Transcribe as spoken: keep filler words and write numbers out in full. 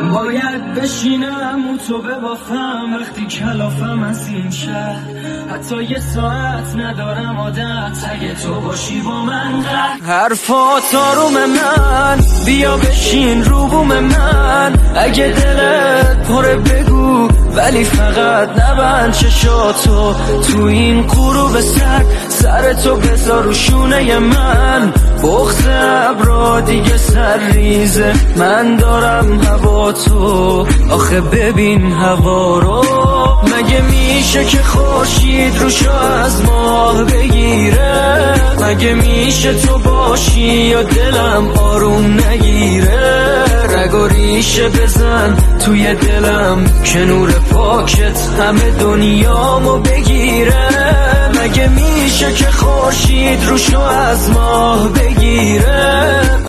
باید بشینم و تو ببافم وقتی کلافم از این شهر. حتی یه ساعت ندارم عادت اگه تو باشی با من قهر. حرفات آروم من بیا بشین رو بوم من، اگه دلت پره بگو ولی فقط نبند چشاتو. تو این غروب سر سر تو بذار رو شونه من، بغض ابرا دیگه سر ریزه من دارم هوا تو. آخه ببین هوا رو، مگه میشه که خورشید روشو از ماه بگیره؟ مگه میشه تو باشی یا دلم آروم نگیره؟ رگ و ریشه بزن توی دلم که نور پاکت همه دنیامو بگیره. مگه میشه که خورشید روشو از ماه بگیره؟